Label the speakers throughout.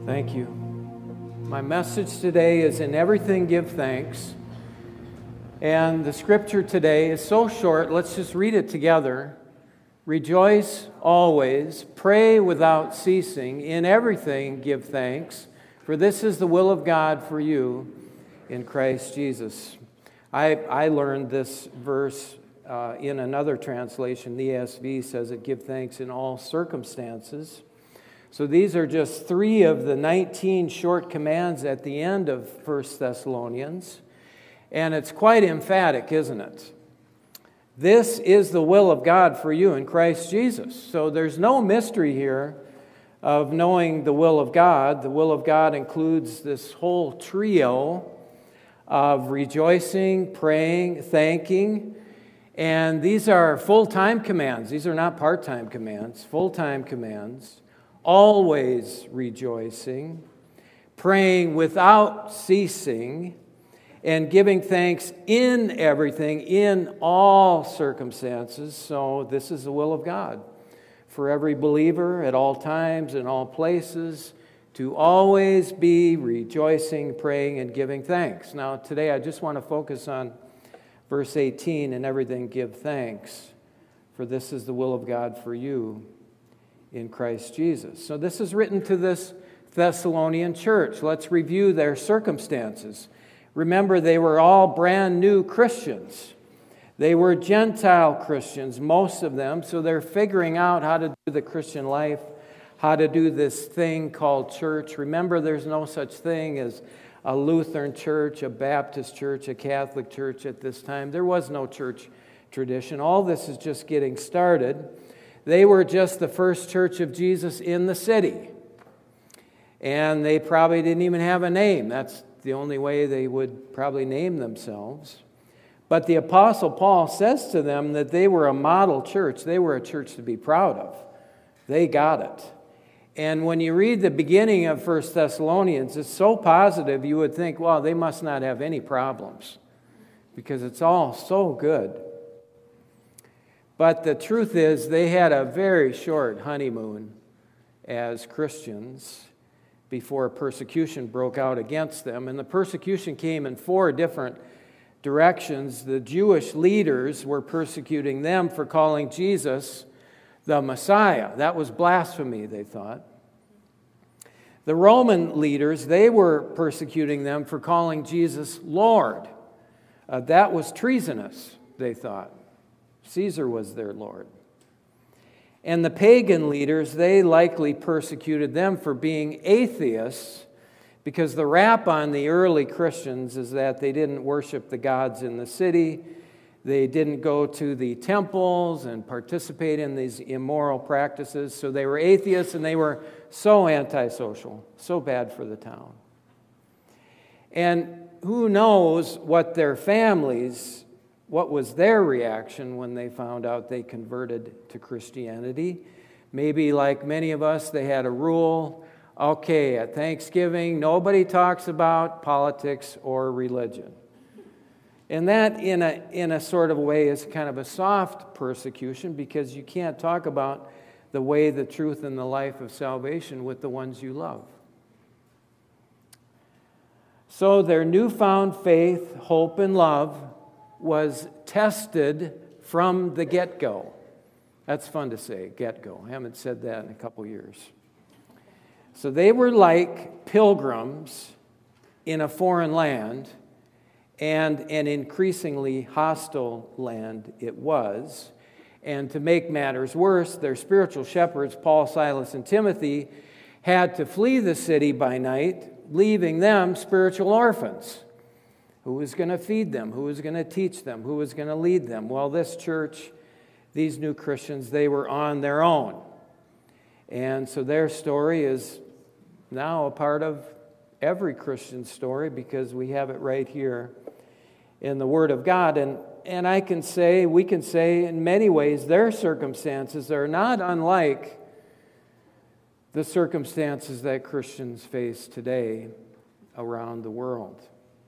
Speaker 1: Thank you. My message today is in everything give thanks. And the scripture today is so short, let's just read it together. Rejoice always, pray without ceasing, in everything give thanks, for this is the will of God for you in Christ Jesus. I learned this verse in another translation. The ESV says it, give thanks in all circumstances. So these are just 3 of the 19 short commands at the end of 1 Thessalonians. And it's quite emphatic, isn't it? This is the will of God for you in Christ Jesus. So there's no mystery here of knowing the will of God. The will of God includes this whole trio of rejoicing, praying, thanking. And these are full-time commands. These are not part-time commands, full-time commands. Always rejoicing, praying without ceasing, and giving thanks in everything, in all circumstances. So this is the will of God for every believer at all times, in all places, to always be rejoicing, praying, and giving thanks. Now today I just want to focus on verse 18, in everything give thanks, for this is the will of God for you in Christ Jesus. So this is written to this Thessalonian church. Let's review their circumstances. Remember, they were all brand new Christians. They were Gentile Christians, most of them, so they're figuring out how to do the Christian life, how to do this thing called church. Remember, there's no such thing as a Lutheran church, a Baptist church, a Catholic church at this time. There was no church tradition. All this is just getting started. They were just the first church of Jesus in the city. And they probably didn't even have a name. That's the only way they would probably name themselves. But the Apostle Paul says to them that they were a model church. They were a church to be proud of. They got it. And when you read the beginning of 1 Thessalonians, it's so positive you would think, wow, they must not have any problems, because it's all so good. But the truth is, they had a very short honeymoon as Christians before persecution broke out against them. And the persecution came in 4 different directions. The Jewish leaders were persecuting them for calling Jesus the Messiah. That was blasphemy, they thought. The Roman leaders, they were persecuting them for calling Jesus Lord. That was treasonous, they thought. Caesar was their Lord. And the pagan leaders, they likely persecuted them for being atheists, because the rap on the early Christians is that they didn't worship the gods in the city. They didn't go to the temples and participate in these immoral practices. So they were atheists, and they were so antisocial, so bad for the town. And who knows what their families, what was their reaction when they found out they converted to Christianity? Maybe like many of us, they had a rule. Okay, at Thanksgiving, nobody talks about politics or religion. And that, in a sort of way, is kind of a soft persecution, because you can't talk about the way, the truth, and the life of salvation with the ones you love. So their newfound faith, hope, and love was tested from the get-go. That's fun to say, get-go. I haven't said that in a couple years. So they were like pilgrims in a foreign land, and an increasingly hostile land it was. And to make matters worse, their spiritual shepherds, Paul, Silas, and Timothy, had to flee the city by night, leaving them spiritual orphans. Who was going to feed them? Who was going to teach them? Who was going to lead them? Well, this church, these new Christians, they were on their own. And so their story is now a part of every Christian story, because we have it right here in the Word of God. And I can say, we can say in many ways, their circumstances are not unlike the circumstances that Christians face today around the world.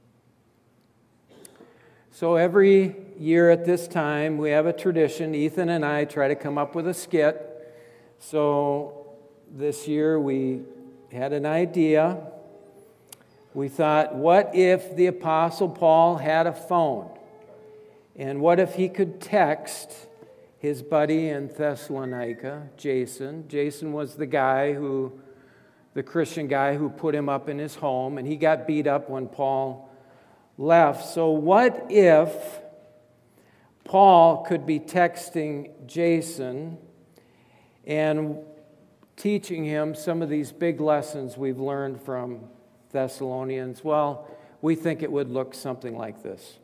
Speaker 1: So every year at this time, we have a tradition. Ethan and I try to come up with a skit. So this year we had an idea. We thought, what if the Apostle Paul had a phone? And what if he could text his buddy in Thessalonica, Jason? Jason was the Christian guy who put him up in his home, and he got beat up when Paul left. So what if Paul could be texting Jason and teaching him some of these big lessons we've learned from Thessalonians? Well, we think it would look something like this.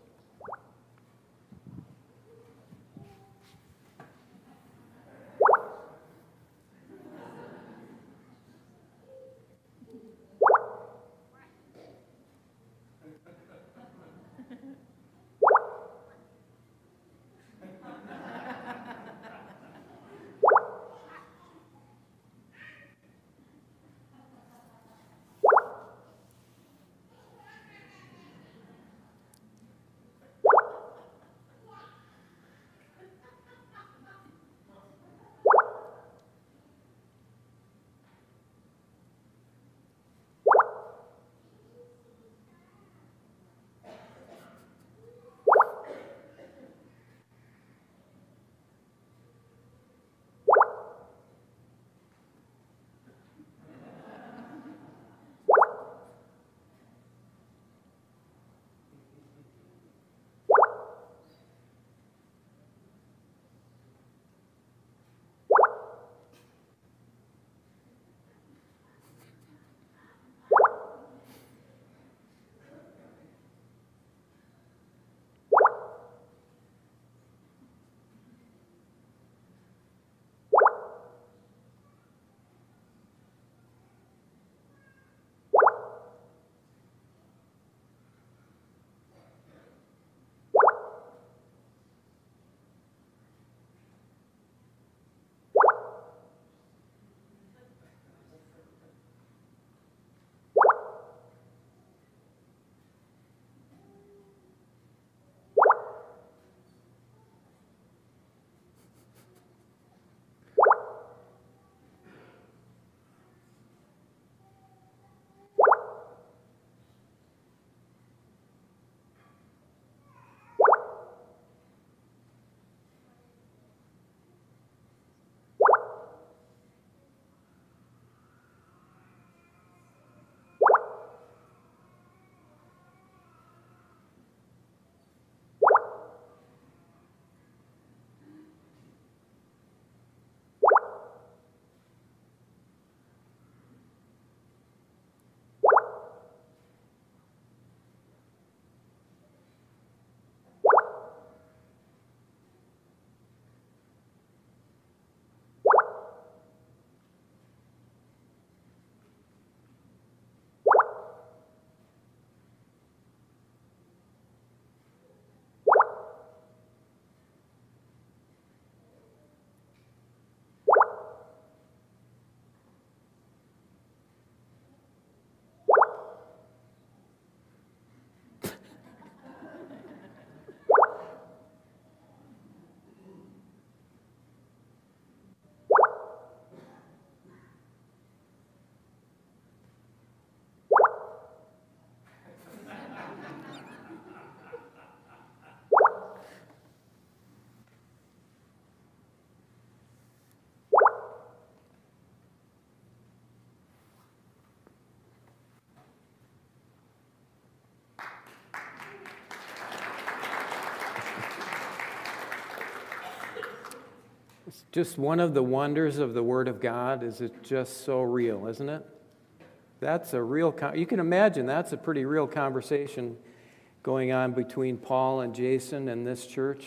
Speaker 1: It's just one of the wonders of the Word of God is it's just so real, isn't it? That's a real, you can imagine that's a pretty real conversation going on between Paul and Jason and this church.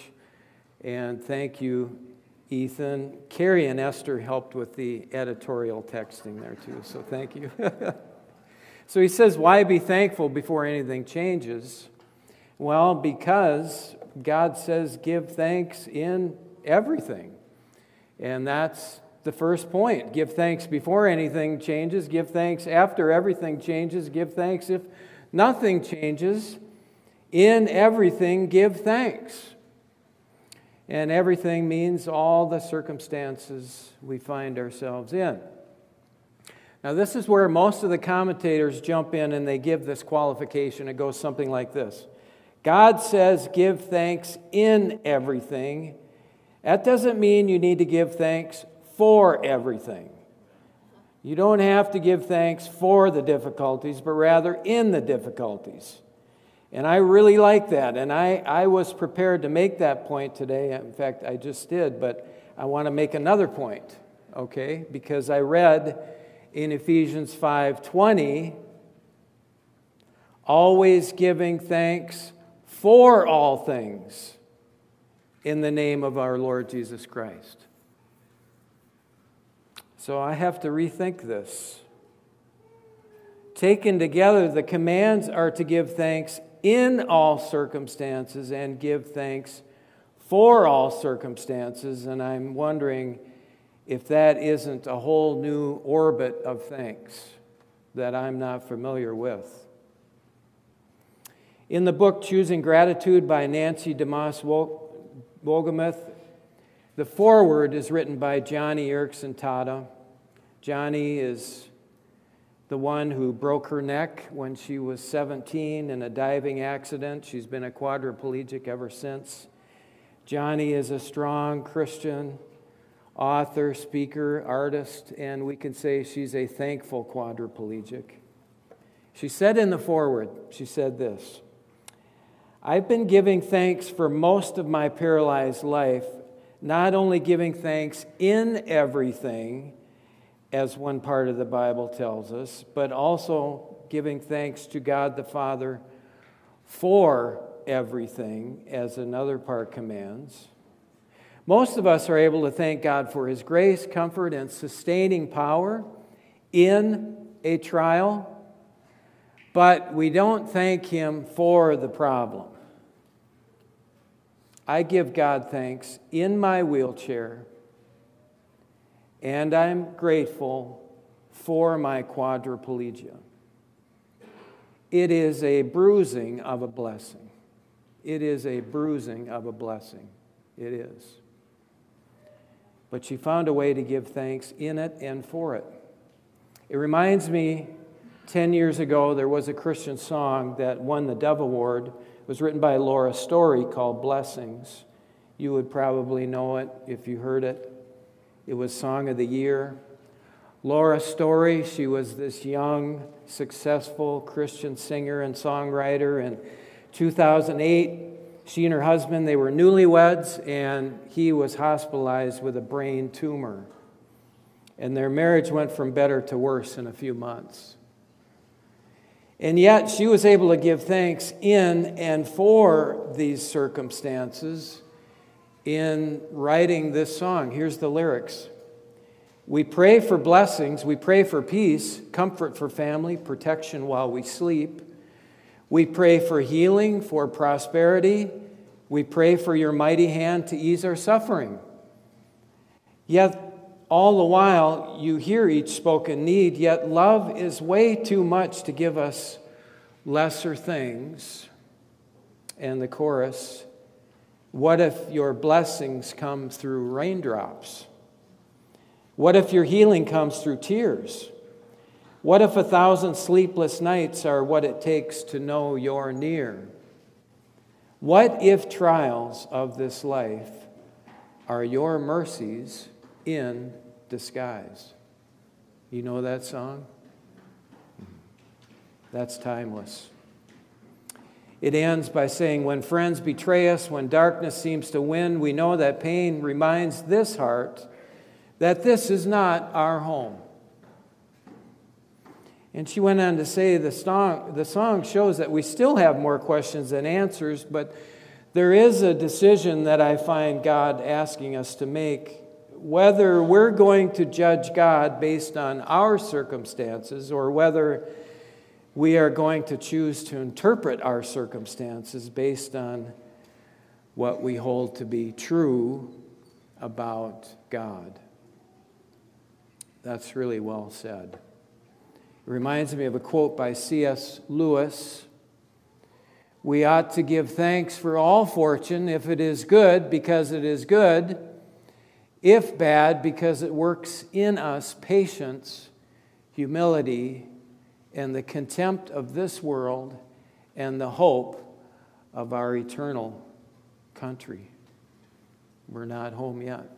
Speaker 1: And thank you, Ethan. Carrie and Esther helped with the editorial texting there too, so thank you. So he says, why be thankful before anything changes? Well, because God says give thanks in everything. And that's the first point. Give thanks before anything changes. Give thanks after everything changes. Give thanks if nothing changes. In everything, give thanks. And everything means all the circumstances we find ourselves in. Now, this is where most of the commentators jump in and they give this qualification. It goes something like this. God says, give thanks in everything. That doesn't mean you need to give thanks for everything. You don't have to give thanks for the difficulties, but rather in the difficulties. And I really like that. And I was prepared to make that point today. In fact, I just did, but I want to make another point, okay? Because I read in Ephesians 5:20, always giving thanks for all things in the name of our Lord Jesus Christ. So I have to rethink this. Taken together, the commands are to give thanks in all circumstances and give thanks for all circumstances. And I'm wondering if that isn't a whole new orbit of thanks that I'm not familiar with. In the book Choosing Gratitude by Nancy DeMoss Wolgemuth, the foreword is written by Joni Eareckson Tada. Joni is the one who broke her neck when she was 17 in a diving accident. She's been a quadriplegic ever since. Joni is a strong Christian author, speaker, artist, and we can say she's a thankful quadriplegic. She said in the foreword, she said this, I've been giving thanks for most of my paralyzed life, not only giving thanks in everything, as one part of the Bible tells us, but also giving thanks to God the Father for everything, as another part commands. Most of us are able to thank God for His grace, comfort, and sustaining power in a trial, but we don't thank Him for the problem. I give God thanks in my wheelchair, and I'm grateful for my quadriplegia. It is a bruising of a blessing. It is a bruising of a blessing. It is. But she found a way to give thanks in it and for it. It reminds me, 10 years ago, there was a Christian song that won the Dove Award. It was written by Laura Story called Blessings. You would probably know it if you heard it. It was Song of the Year. Laura Story, she was this young, successful Christian singer and songwriter. In 2008, she and her husband, they were newlyweds, and he was hospitalized with a brain tumor. And their marriage went from better to worse in a few months. And yet, she was able to give thanks in and for these circumstances in writing this song. Here's the lyrics. We pray for blessings, we pray for peace, comfort for family, protection while we sleep. We pray for healing, for prosperity. We pray for your mighty hand to ease our suffering. Yet, all the while, you hear each spoken need, yet love is way too much to give us lesser things. And the chorus, what if your blessings come through raindrops? What if your healing comes through tears? What if 1,000 sleepless nights are what it takes to know you're near? What if trials of this life are your mercies in disguise? You know that song? That's timeless. It ends by saying, when friends betray us, when darkness seems to win, we know that pain reminds this heart that this is not our home. And she went on to say the song shows that we still have more questions than answers, but there is a decision that I find God asking us to make, whether we're going to judge God based on our circumstances or whether we are going to choose to interpret our circumstances based on what we hold to be true about God. That's really well said. It reminds me of a quote by C.S. Lewis. We ought to give thanks for all fortune if it is good, because it is good, if bad, because it works in us patience, humility, and the contempt of this world and the hope of our eternal country. We're not home yet.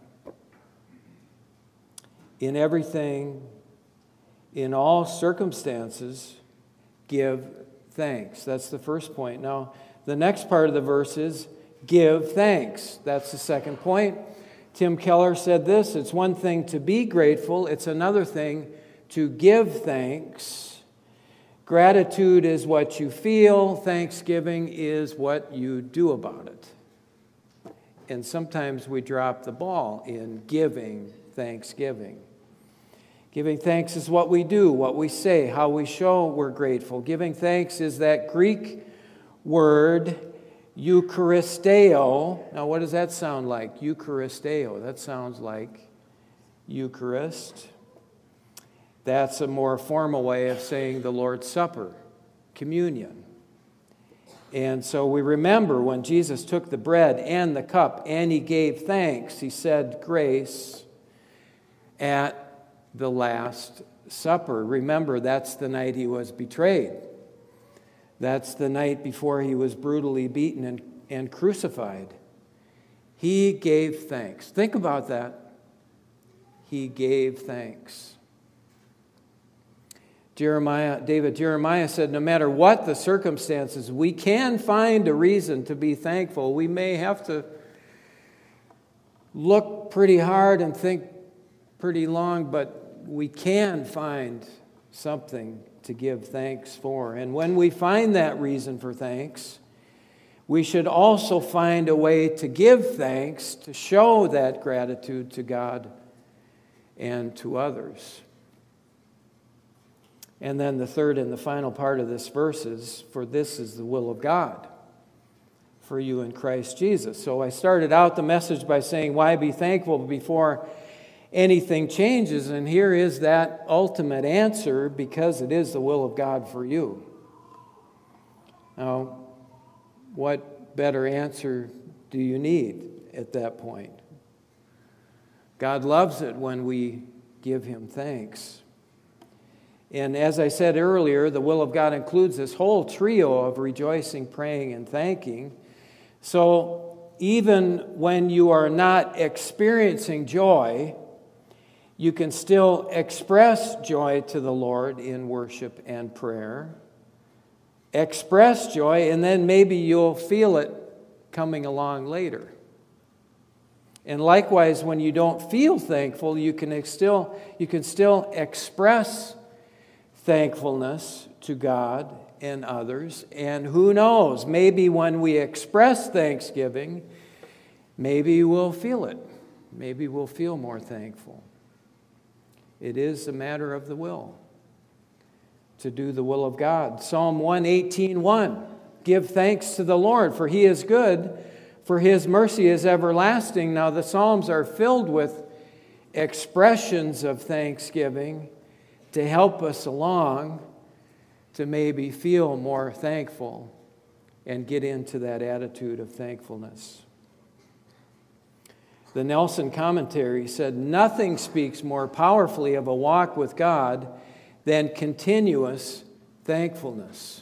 Speaker 1: In everything, in all circumstances, give thanks. That's the first point. Now, the next part of the verse is give thanks. That's the second point. Tim Keller said this: it's one thing to be grateful, it's another thing to give thanks. Gratitude is what you feel, thanksgiving is what you do about it. And sometimes we drop the ball in giving thanksgiving. Giving thanks is what we do, what we say, how we show we're grateful. Giving thanks is that Greek word Eucharisteo. Now, what does that sound like? Eucharisteo. That sounds like Eucharist. That's a more formal way of saying the Lord's Supper, communion. And so we remember when Jesus took the bread and the cup and he gave thanks, he said grace at the Last Supper. Remember, that's the night he was betrayed. That's the night before he was brutally beaten and crucified. He gave thanks. Think about that. He gave thanks. David Jeremiah said, no matter what the circumstances, we can find a reason to be thankful. We may have to look pretty hard and think pretty long, but we can find something to give thanks for. And when we find that reason for thanks, we should also find a way to give thanks, to show that gratitude to God and to others. And then the third and the final part of this verse is, for this is the will of God for you in Christ Jesus. So I started out the message by saying, why be thankful before anything changes? And here is that ultimate answer, because it is the will of God for you. Now, what better answer do you need at that point? God loves it when we give Him thanks. And as I said earlier, the will of God includes this whole trio of rejoicing, praying, and thanking. So even when you are not experiencing joy, you can still express joy to the Lord in worship and prayer. Express joy, and then maybe you'll feel it coming along later. And likewise, when you don't feel thankful, you can still express thankfulness to God and others. And who knows, maybe when we express thanksgiving, maybe we'll feel it. Maybe we'll feel more thankful. It is a matter of the will to do the will of God. Psalm 118:1, give thanks to the Lord, for He is good, for His mercy is everlasting. Now the Psalms are filled with expressions of thanksgiving to help us along to maybe feel more thankful and get into that attitude of thankfulness. The Nelson commentary said, nothing speaks more powerfully of a walk with God than continuous thankfulness.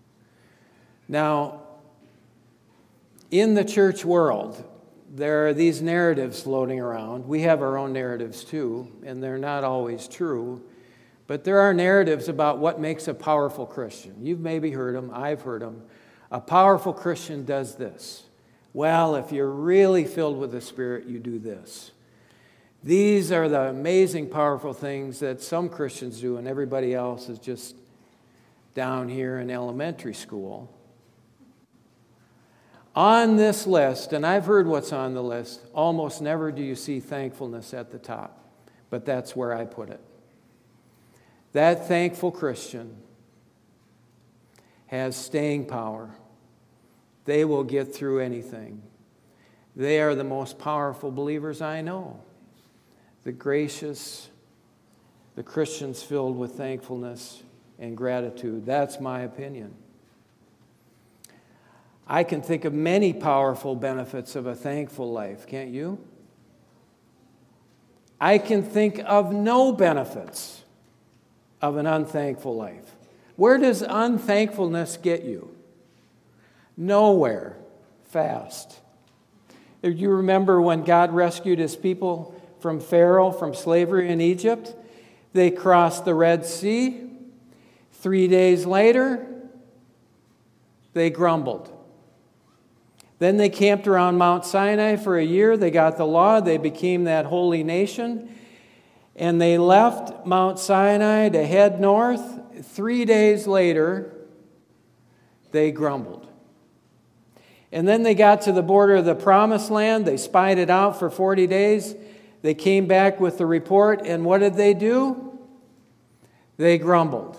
Speaker 1: Now, in the church world, there are these narratives floating around. We have our own narratives too, and they're not always true. But there are narratives about what makes a powerful Christian. You've maybe heard them. I've heard them. A powerful Christian does this. Well, if you're really filled with the Spirit, you do this. These are the amazing, powerful things that some Christians do, and everybody else is just down here in elementary school. On this list, and I've heard what's on the list, almost never do you see thankfulness at the top. But that's where I put it. That thankful Christian has staying power. They will get through anything. They are the most powerful believers I know. The gracious, the Christians filled with thankfulness and gratitude. That's my opinion. I can think of many powerful benefits of a thankful life, can't you? I can think of no benefits of an unthankful life. Where does unthankfulness get you? Nowhere fast. Do you remember when God rescued his people from Pharaoh, from slavery in Egypt? They crossed the Red Sea. 3 days later, they grumbled. Then they camped around Mount Sinai for a year. They got the law. They became that holy nation. And they left Mount Sinai to head north. 3 days later, they grumbled. And then they got to the border of the Promised Land. They spied it out for 40 days. They came back with the report. And what did they do? They grumbled.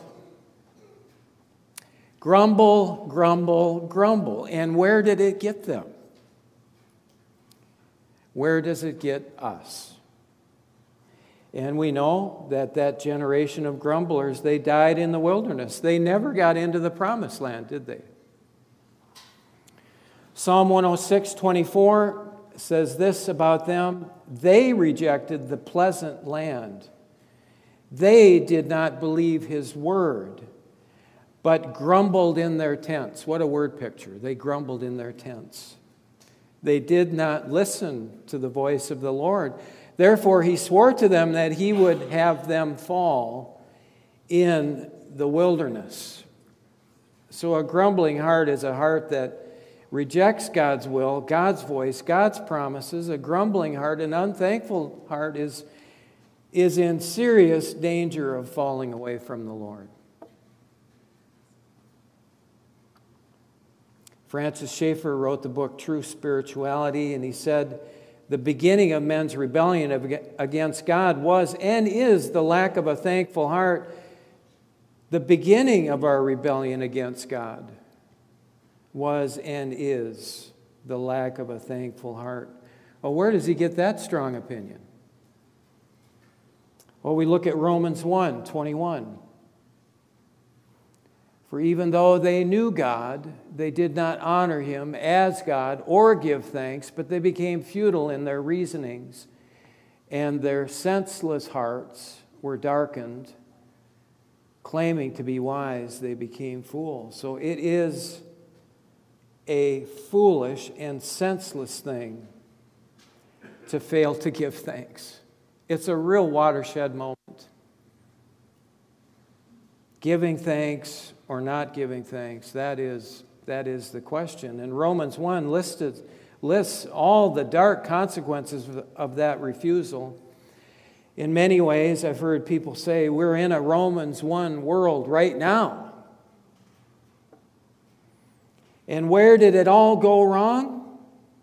Speaker 1: Grumble, grumble, grumble. And where did it get them? Where does it get us? And we know that that generation of grumblers, they died in the wilderness. They never got into the Promised Land, did they? Psalm 106:24 says this about them: they rejected the pleasant land. They did not believe his word, but grumbled in their tents. What a word picture. They grumbled in their tents. They did not listen to the voice of the Lord. Therefore, he swore to them that he would have them fall in the wilderness. So a grumbling heart is a heart that rejects God's will, God's voice, God's promises. A grumbling heart, an unthankful heart is in serious danger of falling away from the Lord. Francis Schaeffer wrote the book True Spirituality, and he said, the beginning of men's rebellion against God was and is the lack of a thankful heart. The beginning of our rebellion against God was and is the lack of a thankful heart. Well, where does he get that strong opinion? Well, we look at Romans 1:21. For even though they knew God, they did not honor him as God or give thanks, but they became futile in their reasonings, and their senseless hearts were darkened. Claiming to be wise, they became fools. So it is a foolish and senseless thing to fail to give thanks. It's a real watershed moment. Giving thanks or not giving thanks, that is the question. And Romans 1 lists all the dark consequences of that refusal. In many ways, I've heard people say, we're in a Romans 1 world right now. And where did it all go wrong?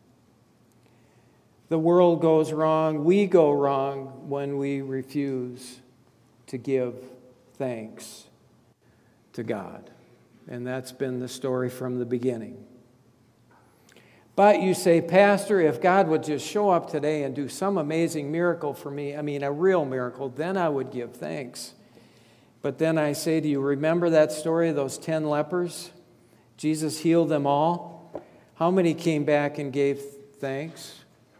Speaker 1: The world goes wrong, we go wrong when we refuse to give thanks to God. And that's been the story from the beginning. But you say, Pastor, if God would just show up today and do some amazing miracle for me, a real miracle, then I would give thanks. But then I say to you, remember that story of those 10 lepers? Jesus healed them all. How many came back and gave thanks?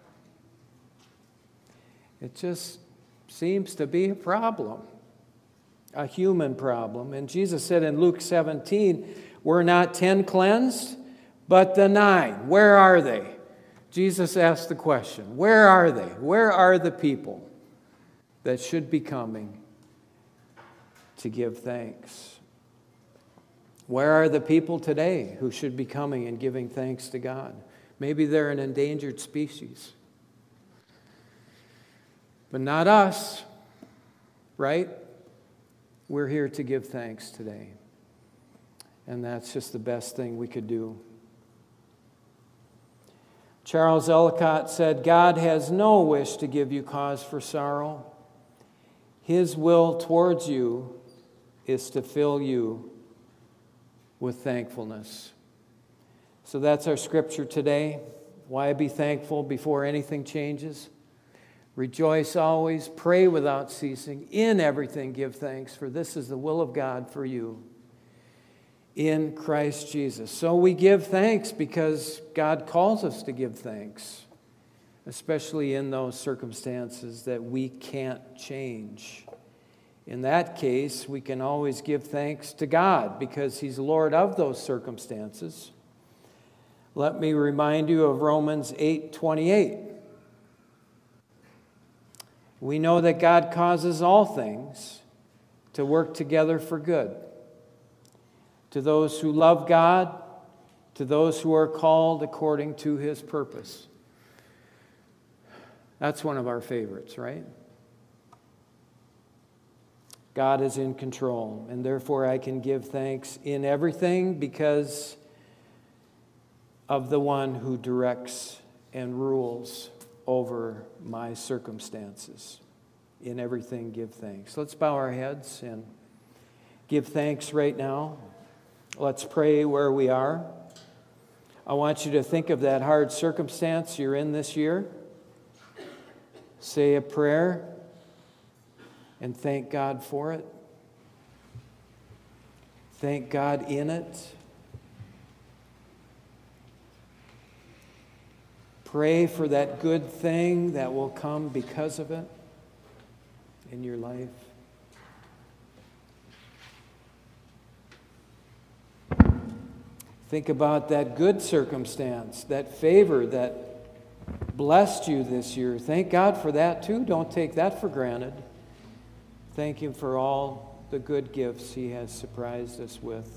Speaker 1: It just seems to be a problem. A human problem. And Jesus said in Luke 17, were not 10 cleansed, but the 9. Where are they? Jesus asked the question, where are they? Where are the people that should be coming to give thanks? Where are the people today who should be coming and giving thanks to God? Maybe they're an endangered species. But not us, right? We're here to give thanks today. And that's just the best thing we could do. Charles Ellicott said, God has no wish to give you cause for sorrow. His will towards you is to fill you with thankfulness. So that's our scripture today. Why be thankful before anything changes? Rejoice always, pray without ceasing, in everything give thanks, for this is the will of God for you in Christ Jesus. So we give thanks because God calls us to give thanks, especially in those circumstances that we can't change In that case, we can always give thanks to God because He's Lord of those circumstances. Let me remind you of Romans 8:28. We know that God causes all things to work together for good, to those who love God, to those who are called according to His purpose. That's one of our favorites, right? God is in control, and therefore I can give thanks in everything because of the one who directs and rules over my circumstances. In everything, give thanks. Let's bow our heads and give thanks right now. Let's pray where we are. I want you to think of that hard circumstance you're in this year. Say a prayer and thank God for it. Thank God in it. Pray for that good thing that will come because of it in your life. Think about that good circumstance, that favor that blessed you this year. Thank God for that too. Don't take that for granted. Thank Him for all the good gifts He has surprised us with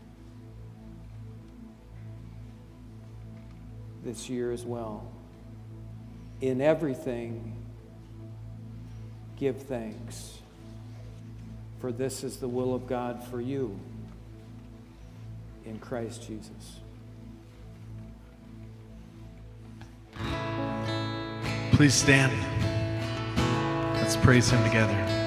Speaker 1: this year as well. In everything, give thanks, for this is the will of God for you in Christ Jesus.
Speaker 2: Please stand. Let's praise Him together.